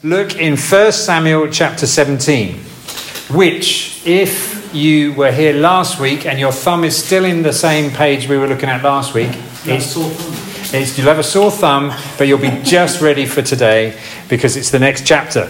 look in 1 Samuel chapter 17, which, if you were here last week and your thumb is still in the same page we were looking at last week, you'll have a sore thumb, but you'll be just ready for today because it's the next chapter.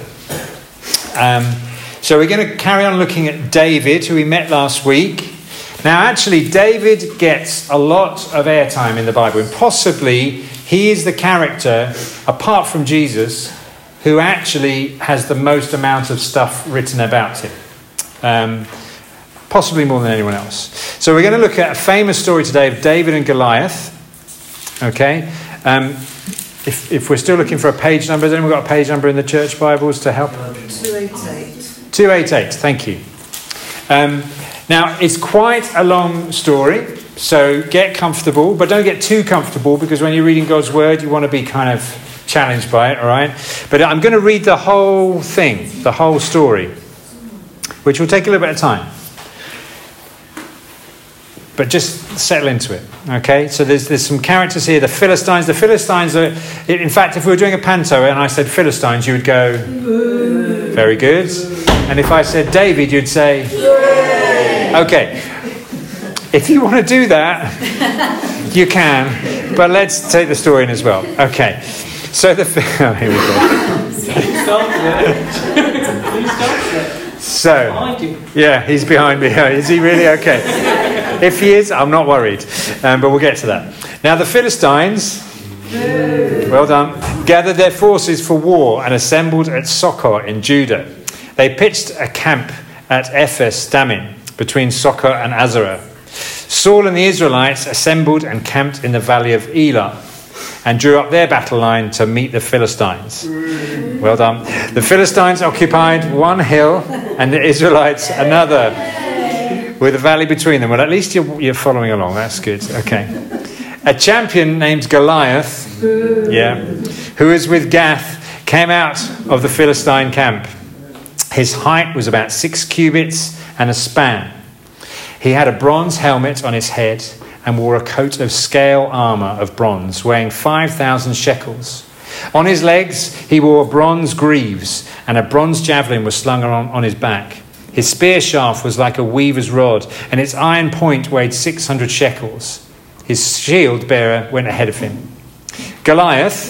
So we're going to carry on looking at David, who we met last week. Now, actually, David gets a lot of airtime in the Bible, and possibly he is the character, apart from Jesus, who actually has the most amount of stuff written about him. Possibly more than anyone else. So we're going to look at a famous story today of David and Goliath. Okay. If we're still looking for a page number, has anyone got a page number in the church Bibles to help? 288. 288, thank you. Now, it's quite a long story, so get comfortable, but don't get too comfortable, because when you're reading God's word, you want to be kind of challenged by it, all right? But I'm going to read the whole thing, the whole story, which will take a little bit of time. But just settle into it, okay? So there's some characters here. The Philistines. The Philistines are, in fact, if we were doing a panto and I said Philistines, you would go, very good. And if I said David, you'd say, okay. If you want to do that, you can. But let's take the story in as well. Okay. So here we go. So, yeah, he's behind me. Is he really? Okay. If he is, I'm not worried. But we'll get to that. Now, the Philistines, well done, gathered their forces for war and assembled at Socoh in Judah. They pitched a camp at Ephes Dammim between Socoh and Azarah. Saul and the Israelites assembled and camped in the valley of Elah and drew up their battle line to meet the Philistines. Well done. The Philistines occupied one hill and the Israelites another, with a valley between them. Well, at least you're following along. That's good. Okay. A champion named Goliath, who was with Gath, came out of the Philistine camp. His height was about 6 cubits and a span. He had a bronze helmet on his head and wore a coat of scale armour of bronze, weighing 5,000 shekels. On his legs he wore bronze greaves, and a bronze javelin was slung on his back. His spear shaft was like a weaver's rod, and its iron point weighed 600 shekels. His shield bearer went ahead of him. Goliath,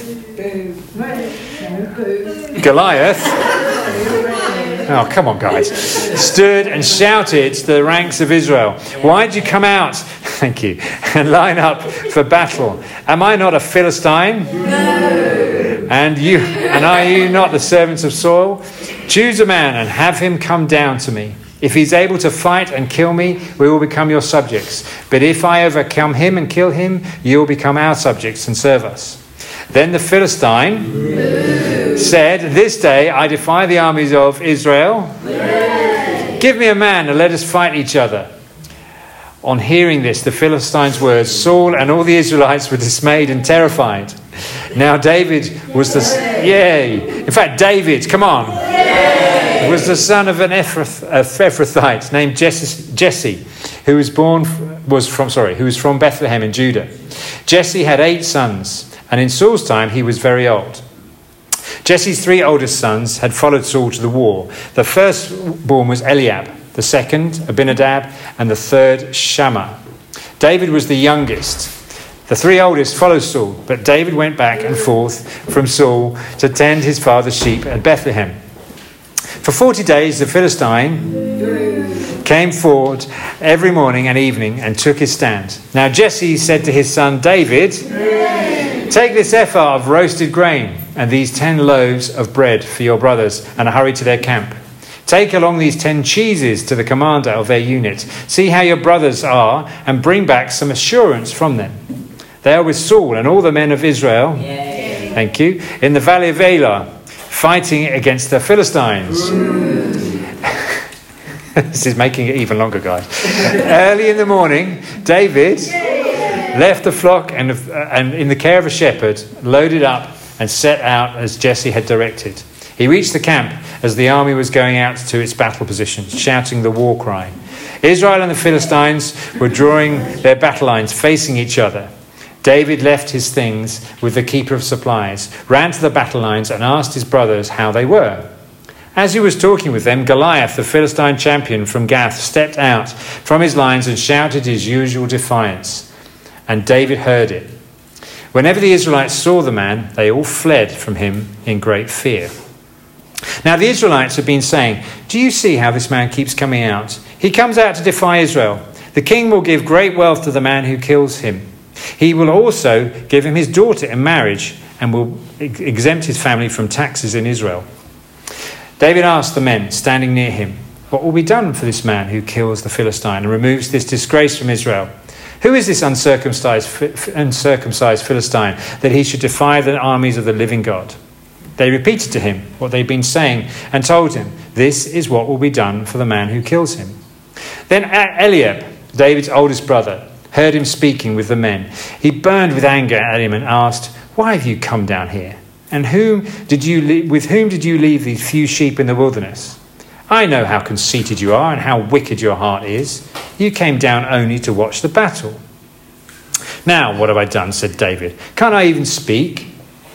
oh, come on, guys, stood and shouted to the ranks of Israel, "Why did you come out?" Thank you. "And line up for battle? Am I not a Philistine? No. And are you not the servants of Saul? Choose a man and have him come down to me. If he's able to fight and kill me, we will become your subjects. But if I overcome him and kill him, you will become our subjects and serve us." Then the Philistine said, "This day I defy the armies of Israel. Give me a man and let us fight each other." On hearing this, the Philistines' words, Saul and all the Israelites were dismayed and terrified. Now David was In fact, David, come on, was the son of an Ephrathite named Jesse, who was from Bethlehem in Judah. Jesse had 8 sons. And in Saul's time, he was very old. Jesse's 3 oldest sons had followed Saul to the war. The firstborn was Eliab, the second Abinadab, and the third Shammah. David was the youngest. The 3 oldest followed Saul, but David went back and forth from Saul to tend his father's sheep at Bethlehem. For 40 days, the Philistine came forward every morning and evening and took his stand. Now Jesse said to his son David, "Take this ephah of roasted grain and these 10 loaves of bread for your brothers and hurry to their camp. Take along these 10 cheeses to the commander of their unit. See how your brothers are and bring back some assurance from them. They are with Saul and all the men of Israel." Yay. Thank you. "In the valley of Elah, fighting against the Philistines." This is making it even longer, guys. Early in the morning, David left the flock and in the care of a shepherd, loaded up and set out as Jesse had directed. He reached the camp as the army was going out to its battle positions, shouting the war cry. Israel and the Philistines were drawing their battle lines facing each other. David left his things with the keeper of supplies, ran to the battle lines and asked his brothers how they were. As he was talking with them, Goliath, the Philistine champion from Gath, stepped out from his lines and shouted his usual defiance. And David heard it. Whenever the Israelites saw the man, they all fled from him in great fear. Now the Israelites have been saying, "Do you see how this man keeps coming out? He comes out to defy Israel. The king will give great wealth to the man who kills him. He will also give him his daughter in marriage and will exempt his family from taxes in Israel." David asked the men standing near him, "What will be done for this man who kills the Philistine and removes this disgrace from Israel? Who is this uncircumcised Philistine that he should defy the armies of the living God?" They repeated to him what they'd been saying and told him, "This is what will be done for the man who kills him." Then Eliab, David's oldest brother, heard him speaking with the men. He burned with anger at him and asked, "Why have you come down here? And with whom did you leave these few sheep in the wilderness? I know how conceited you are and how wicked your heart is. You came down only to watch the battle." "Now, what have I done?" said David. "Can't I even speak?"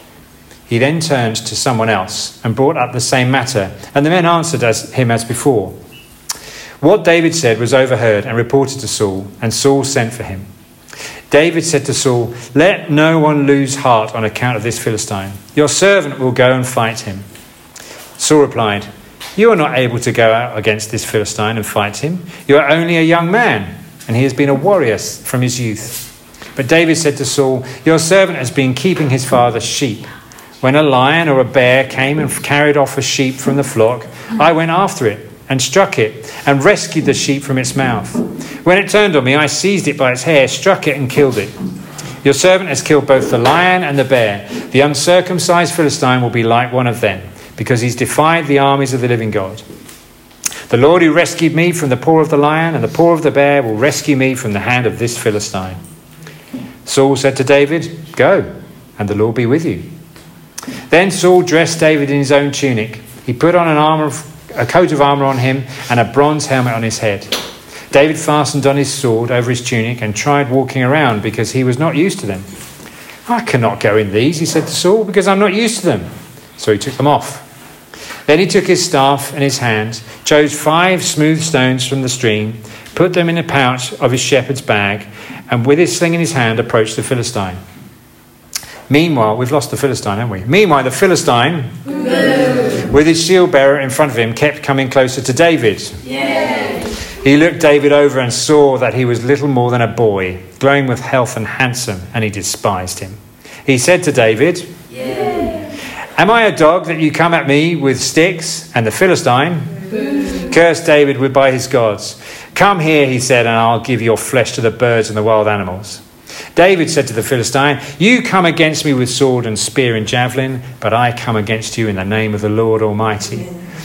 He then turned to someone else and brought up the same matter, and the men answered him as before. What David said was overheard and reported to Saul, and Saul sent for him. David said to Saul, "Let no one lose heart on account of this Philistine. Your servant will go and fight him." Saul replied, "You are not able to go out against this Philistine and fight him. You are only a young man, and he has been a warrior from his youth." But David said to Saul, "Your servant has been keeping his father's sheep. When a lion or a bear came and carried off a sheep from the flock, I went after it and struck it and rescued the sheep from its mouth. When it turned on me, I seized it by its hair, struck it and killed it. Your servant has killed both the lion and the bear. The uncircumcised Philistine will be like one of them, because he's defied the armies of the living God. The Lord who rescued me from the paw of the lion and the paw of the bear will rescue me from the hand of this Philistine." Saul said to David, "Go, and the Lord be with you." Then Saul dressed David in his own tunic. He put on a coat of armour on him and a bronze helmet on his head. David fastened on his sword over his tunic and tried walking around because he was not used to them. "I cannot go in these," he said to Saul, "because I'm not used to them." So he took them off. Then he took his staff in his hand, chose 5 smooth stones from the stream, put them in a pouch of his shepherd's bag, and with his sling in his hand approached the Philistine. Meanwhile, we've lost the Philistine, haven't we? Meanwhile, the Philistine, with his shield bearer in front of him, kept coming closer to David. He looked David over and saw that he was little more than a boy, glowing with health and handsome, and he despised him. He said to David, "Am I a dog that you come at me with sticks?" And the Philistine cursed David by his gods. "Come here," he said, "and I'll give your flesh to the birds and the wild animals." David said to the Philistine, "You come against me with sword and spear and javelin, but I come against you in the name of the Lord Almighty,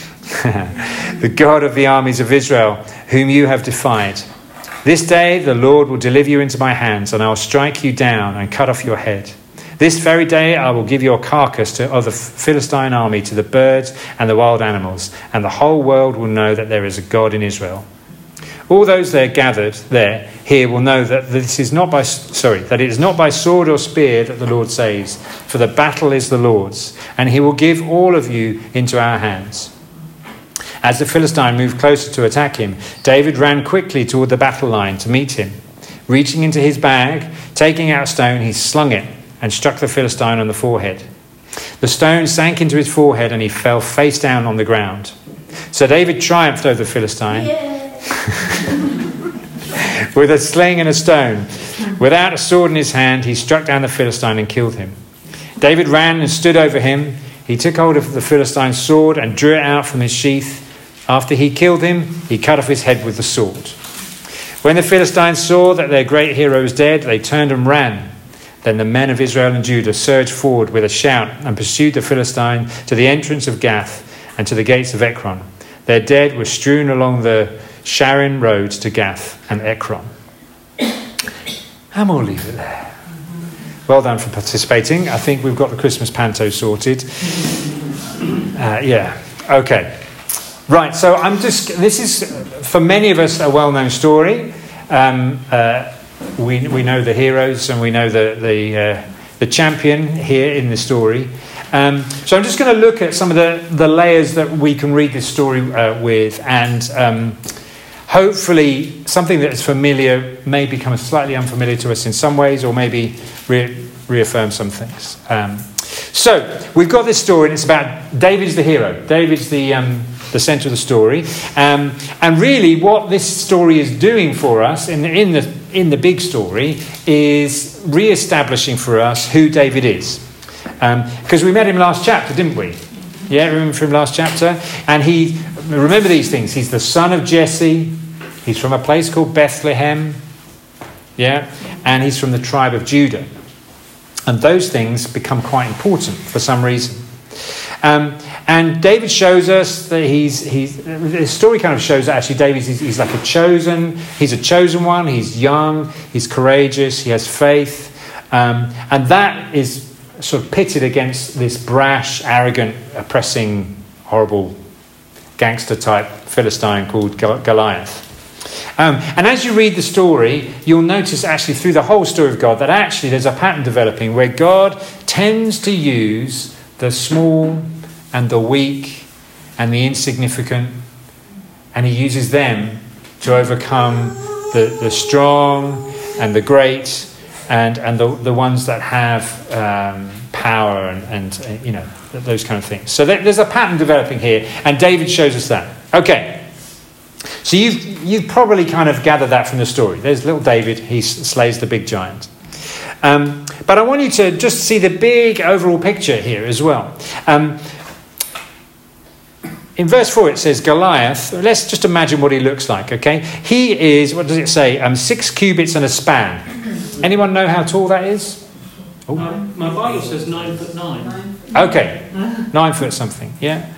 the God of the armies of Israel, whom you have defied. This day the Lord will deliver you into my hands, and I will strike you down and cut off your head. This very day I will give your carcass of the Philistine army to the birds and the wild animals, and the whole world will know that there is a God in Israel. All those there gathered here will know that it is not by sword or spear that the Lord saves, for the battle is the Lord's, and he will give all of you into our hands." As the Philistine moved closer to attack him, David ran quickly toward the battle line to meet him. Reaching into his bag, taking out a stone, he slung it and struck the Philistine on the forehead. The stone sank into his forehead and he fell face down on the ground. So David triumphed over the Philistine with a sling and a stone. Without a sword in his hand, he struck down the Philistine and killed him. David ran and stood over him. He took hold of the Philistine's sword and drew it out from his sheath. After he killed him, he cut off his head with the sword. When the Philistines saw that their great hero was dead, they turned and ran. Then the men of Israel and Judah surged forward with a shout and pursued the Philistine to the entrance of Gath and to the gates of Ekron. Their dead were strewn along the Sharon road to Gath and Ekron. And we'll leave it there. Well done for participating. I think we've got the Christmas panto sorted. Okay. Right, so this is, for many of us, a well-known story. we know the heroes and we know the champion here in the story. So I'm just going to look at some of the layers that we can read this story with, and hopefully something that is familiar may become slightly unfamiliar to us in some ways, or maybe reaffirm some things. So we've got this story, and it's about David's the hero. David's the centre of the story, and really what this story is doing for us in the big story is re-establishing for us who David is. Because we met him last chapter, didn't we? Yeah, remember from last chapter? And remember these things. He's the son of Jesse. He's from a place called Bethlehem. Yeah, and he's from the tribe of Judah. And those things become quite important for some reason. And David shows us that the story kind of shows that actually David he's like he's a chosen one. He's young, he's courageous, he has faith. And that is sort of pitted against this brash, arrogant, oppressing, horrible gangster type Philistine called Goliath. And as you read the story, you'll notice actually through the whole story of God that actually there's a pattern developing where God tends to use the small and the weak and the insignificant, and he uses them to overcome the strong and the great and the ones that have power and those kind of things. So there's a pattern developing here, and David shows us that. Okay, so you've probably kind of gathered that from the story. There's little David, he slays the big giant. But I want you to just see the big overall picture here as well. In verse 4 it says Goliath. Let's just imagine what he looks like, okay? He is, what does it say? 6 cubits and a span. Anyone know how tall that is? Oh. My Bible says 9'9". Okay, 9 foot something, yeah.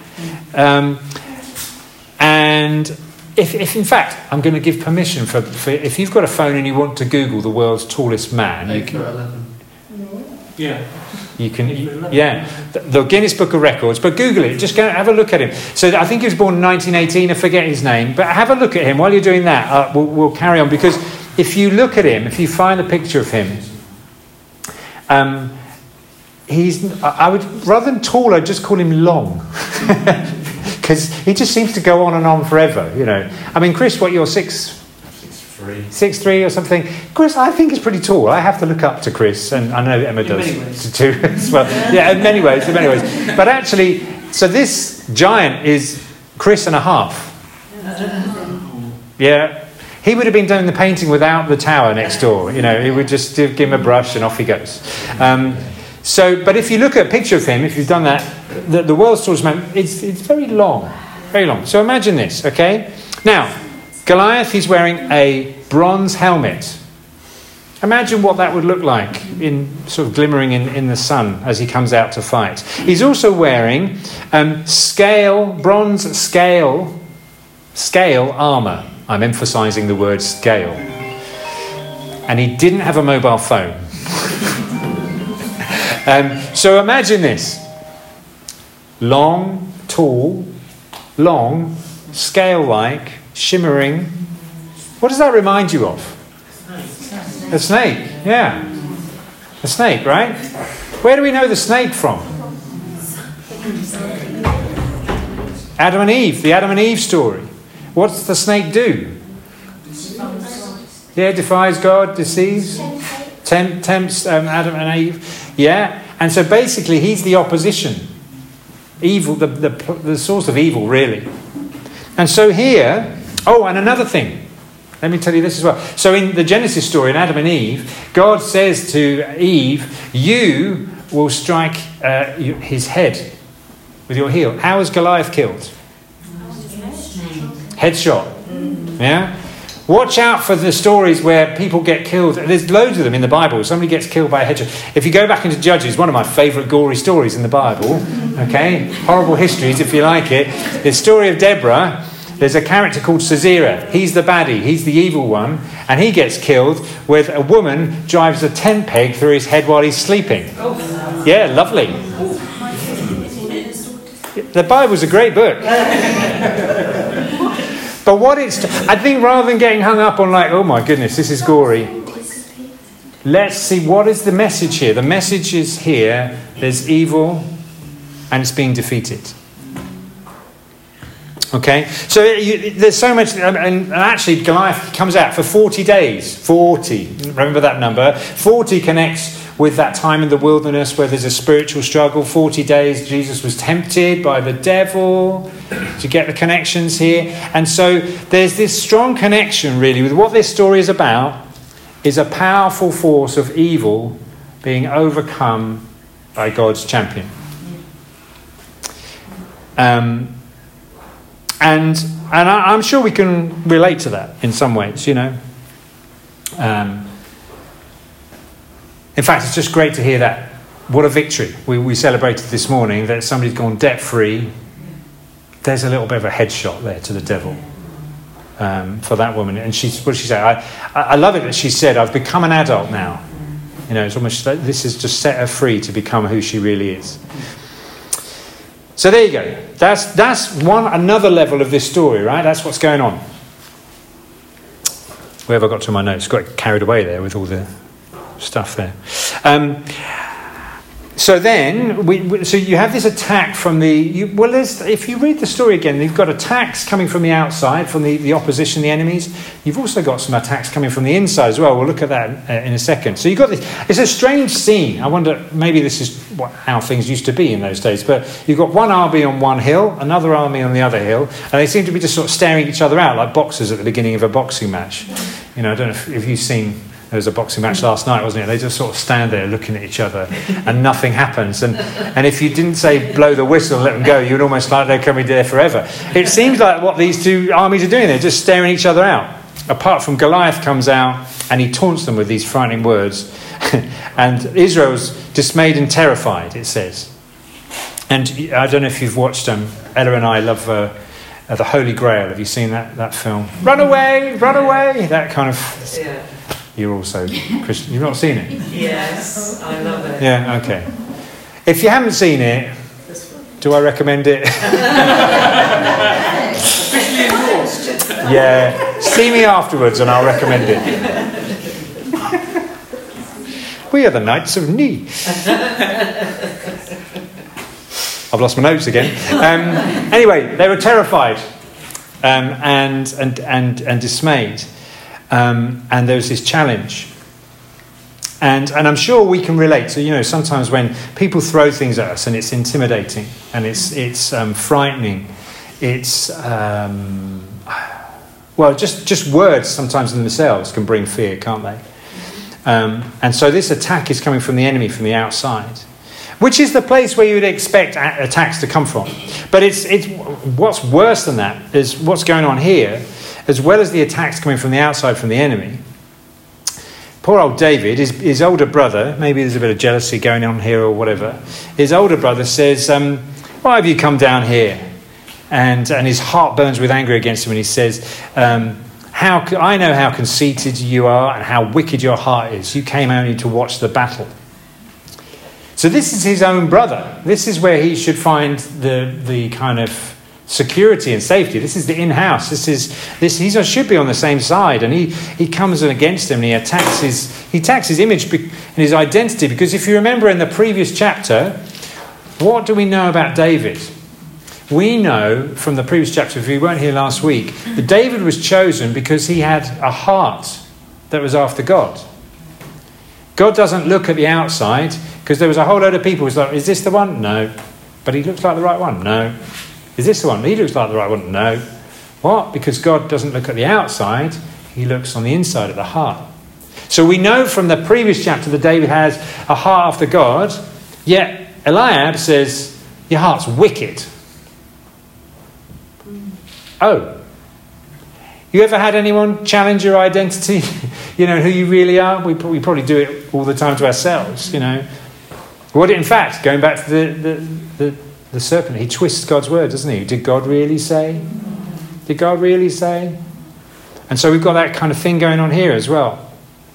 And if in fact, I'm going to give permission for if you've got a phone and you want to Google the world's tallest man, you can. 11. Yeah. You can, yeah, the Guinness Book of Records, but Google it, just go have a look at him. So I think he was born in 1918, I forget his name, but have a look at him. While you're doing that, we'll carry on, because if you look at him, if you find a picture of him, I would, rather than tall, I'd just call him long, because he just seems to go on and on forever, you know. I mean, Chris, what, you're 6'3" or something. Chris, I think is pretty tall. I have to look up to Chris, and I know Emma does too as well. Yeah, in many ways. But actually, so this giant is Chris and a half. Yeah, he would have been doing the painting without the tower next door. You know, he would just give him a brush and off he goes. But if you look at a picture of him, if you've done that, the world's tallest man, it's very long, very long. So imagine this, okay? Now, Goliath, he's wearing a bronze helmet. Imagine what that would look like in sort of glimmering in the sun as he comes out to fight. He's also wearing bronze scale armour. I'm emphasising the word scale. And he didn't have a mobile phone. So imagine this. Long, tall, long, scale-like, shimmering. What does that remind you of? A snake, yeah. A snake, right? Where do we know the snake from? Adam and Eve, the Adam and Eve story. What's the snake do? Yeah, defies God, deceives, tempts Adam and Eve. Yeah, and so basically he's the opposition. Evil, the source of evil, really. And so here, and another thing. Let me tell you this as well. So in the Genesis story, in Adam and Eve, God says to Eve, you will strike his head with your heel. How was Goliath killed? Headshot. Yeah? Watch out for the stories where people get killed. There's loads of them in the Bible. Somebody gets killed by a headshot. If you go back into Judges, one of my favourite gory stories in the Bible, okay? Horrible histories, if you like it. The story of Deborah. There's a character called Sisera. He's the baddie. He's the evil one. And he gets killed with a woman drives a tent peg through his head while he's sleeping. Yeah, lovely. The Bible's a great book. But I think rather than getting hung up on like, oh my goodness, this is gory. let's see, what is the message here? The message is here, there's evil and it's being defeated. Okay, so there's so much, and actually Goliath comes out for 40 days. 40, remember that number? 40 connects with that time in the wilderness where there's a spiritual struggle. 40 days Jesus was tempted by the devil. To get the connections here. And so there's this strong connection really with what this story is about, is a powerful force of evil being overcome by God's champion. And I'm sure we can relate to that in some ways, you know. In fact, it's just great to hear that. What a victory. We celebrated this morning that somebody's gone debt-free. There's a little bit of a headshot there to the devil for that woman. And what did she say? I love it that she said, I've become an adult now. You know, it's almost like this has just set her free to become who she really is. So there you go. That's another level of this story, right? That's what's going on. Where have I got to my notes? Got carried away there with all the stuff there. So then, so you have this attack from if you read the story again, you've got attacks coming from the outside, from the opposition, the enemies. You've also got some attacks coming from the inside as well. We'll look at that in a second. So you've got this. It's a strange scene. I wonder, maybe this is how things used to be in those days. But you've got one army on one hill, another army on the other hill, and they seem to be just sort of staring each other out like boxers at the beginning of a boxing match. You know, I don't know if you've seen. There was a boxing match last night, wasn't it? They just sort of stand there looking at each other and nothing happens. And if you didn't say blow the whistle and let them go, you'd almost like they're coming there forever. It seems like what these two armies are doing, they're just staring each other out. Apart from Goliath comes out and he taunts them with these frightening words. And Israel's dismayed and terrified, it says. And I don't know if you've watched Ella and I love The Holy Grail. Have you seen that film? Run away, that kind of... Yeah. You're also Christian. You've not seen it? Yes, I love it. Yeah, okay. If you haven't seen it, do I recommend it? Officially endorsed. Yeah. See me afterwards and I'll recommend it. We are the Knights of Ni. I've lost my notes again. Anyway, they were terrified and dismayed. And there was this challenge. And I'm sure we can relate. So, you know, sometimes when people throw things at us and it's intimidating and it's frightening, it's, just words sometimes in themselves can bring fear, can't they? And so this attack is coming from the enemy, from the outside, which is the place where you would expect attacks to come from. But it's what's worse than that is what's going on here. As well as the attacks coming from the outside, from the enemy, poor old David, his older brother, maybe there's a bit of jealousy going on here or whatever, his older brother says, why have you come down here? And his heart burns with anger against him, and he says, I know how conceited you are and how wicked your heart is. You came only to watch the battle. So this is his own brother. This is where he should find the kind of security and safety. This is the in-house. He should be on the same side, and he comes against him and he attacks his image and his identity. Because if you remember in the previous chapter, what do we know about David? We know from the previous chapter, if you weren't here last week, that David was chosen because he had a heart that was after God. God doesn't look at the outside, because there was a whole load of people who was like, is this the one? No. But he looks like the right one? No. Is this the one? He looks like the right one? No. What? Because God doesn't look at the outside. He looks on the inside of the heart. So we know from the previous chapter that David has a heart after God. Yet Eliab says, your heart's wicked. Oh. You ever had anyone challenge your identity? You know, who you really are? We probably do it all the time to ourselves, you know. In fact, going back to the serpent, he twists God's word, doesn't he? Did God really say? Did God really say? And so we've got that kind of thing going on here as well.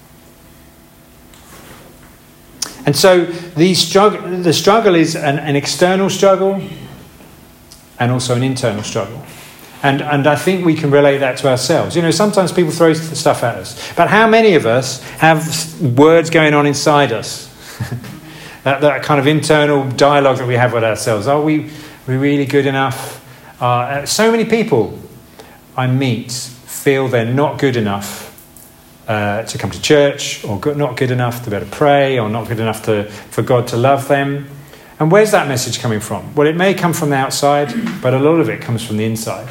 And so the struggle is an external struggle and also an internal struggle. And I think we can relate that to ourselves. Sometimes people throw stuff at us. But how many of us have words going on inside us? that kind of internal dialogue that we have with ourselves. Are we really good enough? So many people I meet feel they're not good enough to come to church, or not good enough to be able to pray, or not good enough for God to love them. And where's that message coming from? Well, it may come from the outside, but a lot of it comes from the inside.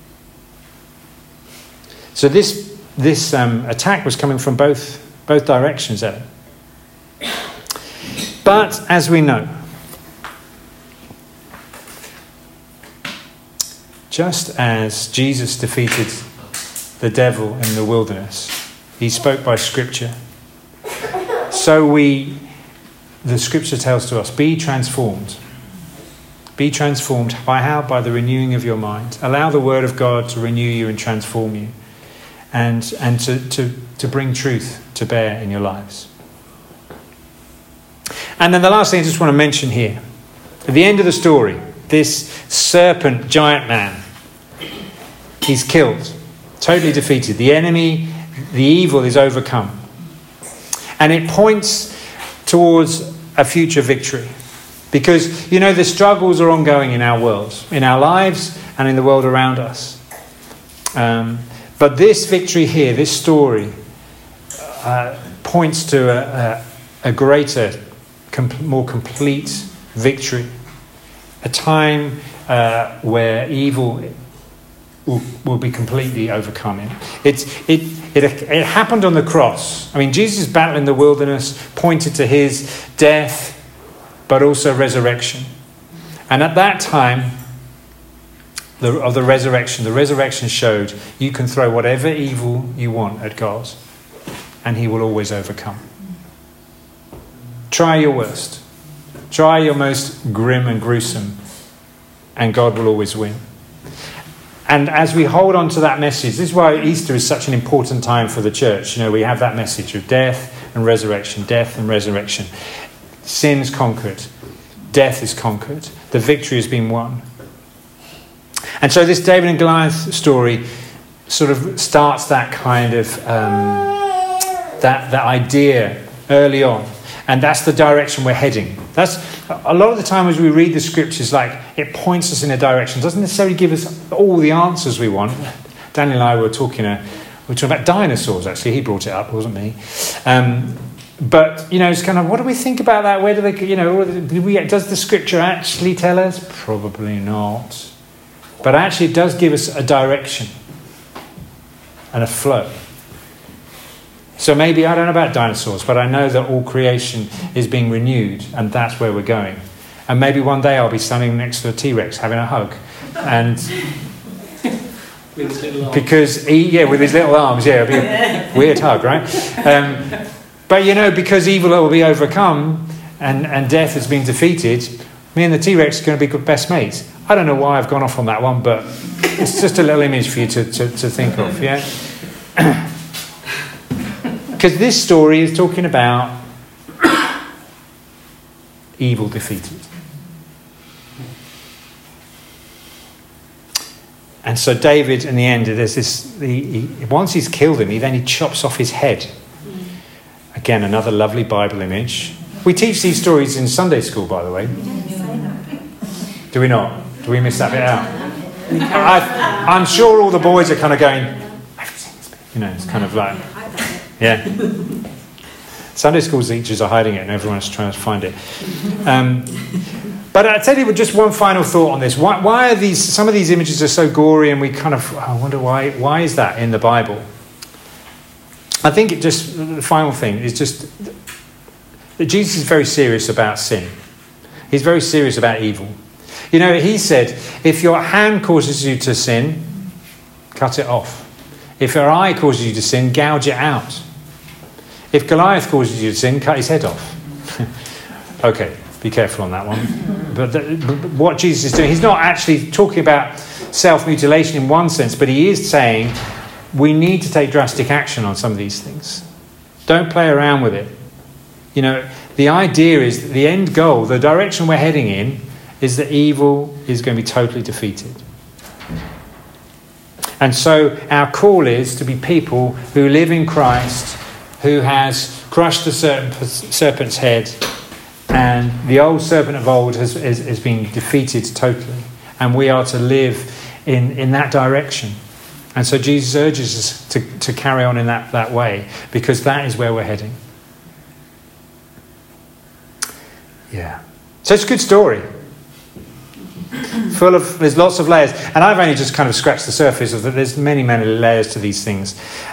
So this attack was coming from both directions, Ellen. But as we know, just as Jesus defeated the devil in the wilderness, he spoke by Scripture. So the Scripture tells to us, be transformed. Be transformed by how? By the renewing of your mind. Allow the Word of God to renew you and transform you, and to bring truth to bear in your lives. And then the last thing I just want to mention here, at the end of the story, this serpent giant man, he's killed, totally defeated. The enemy, the evil is overcome. And it points towards a future victory. Because, the struggles are ongoing in our world, in our lives and in the world around us. But this victory here, this story, points to a greater, more complete victory. A time where evil will be completely overcome. It happened on the cross. I mean, Jesus' battle in the wilderness pointed to his death, but also resurrection. And at that time of the resurrection showed you can throw whatever evil you want at God, and he will always overcome. Try your worst. Try your most grim and gruesome, and God will always win. And as we hold on to that message, this is why Easter is such an important time for the church. We have that message of death and resurrection, death and resurrection. Sin's conquered. Death is conquered. The victory has been won. And so this David and Goliath story sort of starts that kind of, that idea early on. And that's the direction we're heading. That's a lot of the time as we read the scriptures, it points us in a direction. It doesn't necessarily give us all the answers we want. Daniel and I were talking about dinosaurs, actually. He brought it up, it wasn't me. But, it's kind of, what do we think about that? Where do they, does the scripture actually tell us? Probably not. But actually it does give us a direction and a flow. So maybe, I don't know about dinosaurs, but I know that all creation is being renewed, and that's where we're going. And maybe one day I'll be standing next to a T-Rex having a hug. And with his little arms. Because with his little arms, it'll be a weird hug, right? But because evil will be overcome and death has been defeated, me and the T-Rex are going to be good best mates. I don't know why I've gone off on that one, but it's just a little image for you to think of, yeah? Because this story is talking about evil defeated. And so David, in the end, there's this. Once he's killed him, he chops off his head. Again, another lovely Bible image. We teach these stories in Sunday school, by the way. Do we not? Do we miss that bit out? I'm sure all the boys are kind of going, I've seen this bit. It's kind of like, yeah. Sunday school teachers are hiding it and everyone's trying to find it. But I tell you, just one final thought on this. Why are some of these images are so gory, and we kind of, I wonder why is that in the Bible? I think the final thing is just that Jesus is very serious about sin. He's very serious about evil. He said, if your hand causes you to sin, cut it off. If your eye causes you to sin, gouge it out. If Goliath causes you to sin, cut his head off. Okay, be careful on that one. But what Jesus is doing, he's not actually talking about self-mutilation in one sense, but he is saying we need to take drastic action on some of these things. Don't play around with it. The idea is that the end goal, the direction we're heading in, is that evil is going to be totally defeated. And so our call is to be people who live in Christ, who has crushed the serpent's head, and the old serpent of old has been defeated totally. And we are to live in that direction. And so Jesus urges us to carry on in that way, because that is where we're heading. Yeah. So it's a good story. There's lots of layers. And I've only just kind of scratched the surface of that. There's many, many layers to these things.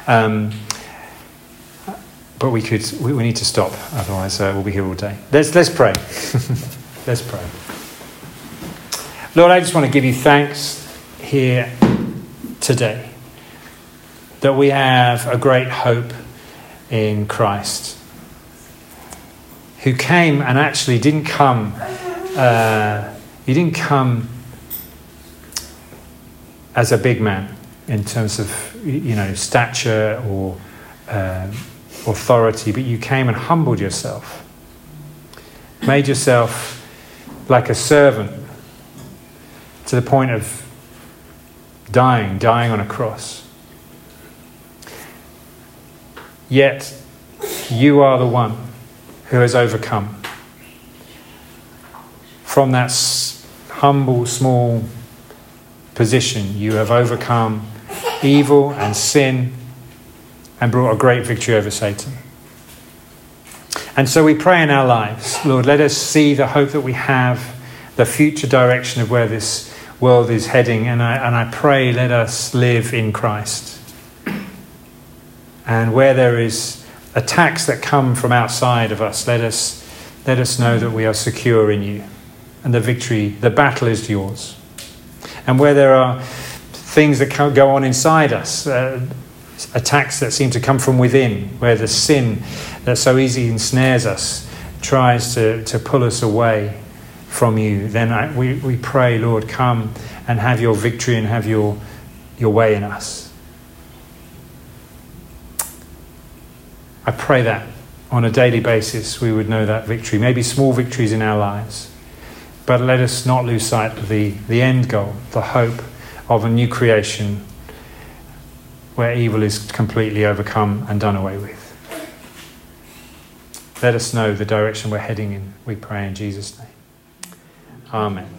But we need to stop, otherwise we'll be here all day. Let's pray. Let's pray. Lord, I just want to give you thanks here today that we have a great hope in Christ, who came and actually didn't come. He didn't come as a big man in terms of stature or authority, but you came and humbled yourself, made yourself like a servant to the point of dying on a cross. Yet you are the one who has overcome. From that humble, small position, you have overcome evil and sin and brought a great victory over Satan. And so we pray in our lives, Lord, let us see the hope that we have, the future direction of where this world is heading. And I pray, let us live in Christ. And where there is attacks that come from outside of us, let us know that we are secure in you. And the victory, the battle is yours. And where there are things that go on inside us, attacks that seem to come from within, where the sin that so easily ensnares us tries to pull us away from you, then we pray, Lord, come and have your victory and have your way in us. I pray that on a daily basis we would know that victory, maybe small victories in our lives. But let us not lose sight of the end goal, the hope of a new creation where evil is completely overcome and done away with. Let us know the direction we're heading in, we pray in Jesus' name. Amen.